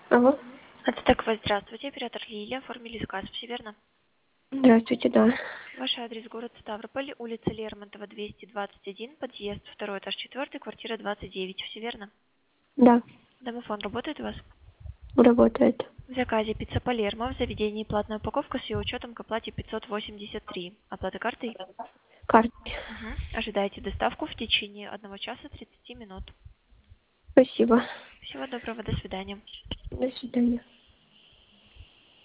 Алло. Ацтеква, здравствуйте. Оператор Лилия. Оформили заказ, все верно? Здравствуйте, да. Ваш адрес город Ставрополь, улица Лермонтова, 221, подъезд, второй этаж, 4, квартира 29, все верно? Да, Домофон работает у вас? работает. В заказе пицца Палермо, в заведении платная упаковка с ее учетом к оплате 583. Оплата картой? Карты. Угу. Ожидайте доставку в течение 1 часа 30 минут. Спасибо. Всего доброго, до свидания. До свидания.